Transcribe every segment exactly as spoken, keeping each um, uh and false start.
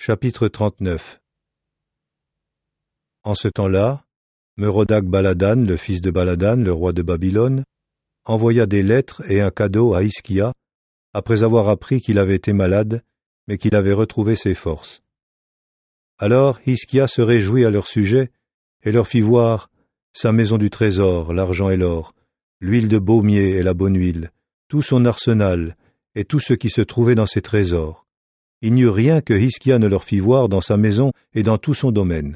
Chapitre trente-neuf. En ce temps-là, Merodach Baladan, le fils de Baladan, le roi de Babylone, envoya des lettres et un cadeau à Hiskia, après avoir appris qu'il avait été malade, mais qu'il avait retrouvé ses forces. Alors Hiskia se réjouit à leur sujet, et leur fit voir sa maison du trésor, l'argent et l'or, l'huile de baumier et la bonne huile, tout son arsenal, et tout ce qui se trouvait dans ses trésors. Il n'y eut rien que Hiskia ne leur fit voir dans sa maison et dans tout son domaine.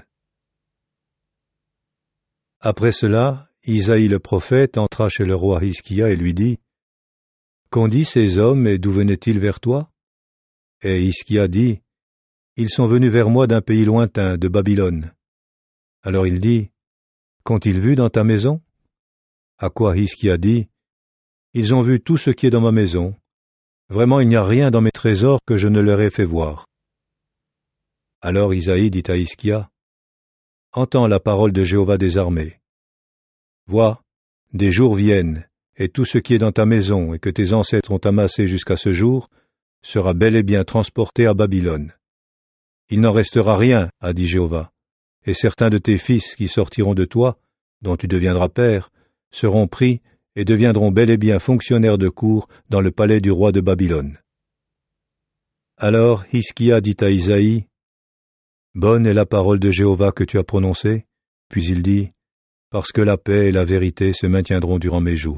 Après cela, Isaïe le prophète entra chez le roi Hiskia et lui dit, « Qu'ont dit ces hommes et d'où venaient-ils vers toi ?» Et Hiskia dit, « Ils sont venus vers moi d'un pays lointain, de Babylone. » Alors il dit, « Qu'ont-ils vu dans ta maison ?» À quoi Hiskia dit, « Ils ont vu tout ce qui est dans ma maison. Vraiment il n'y a rien dans mes trésors que je ne leur ai fait voir. » Alors Isaïe dit à Hiskia, « Entends la parole de Jéhovah des armées. Vois, des jours viennent, et tout ce qui est dans ta maison et que tes ancêtres ont amassé jusqu'à ce jour sera bel et bien transporté à Babylone. Il n'en restera rien, a dit Jéhovah, et certains de tes fils qui sortiront de toi, dont tu deviendras père, seront pris et deviendront bel et bien fonctionnaires de cour dans le palais du roi de Babylone. » Alors Hiskia dit à Isaïe, « Bonne est la parole de Jéhovah que tu as prononcée. » Puis il dit, « Parce que la paix et la vérité se maintiendront durant mes jours. »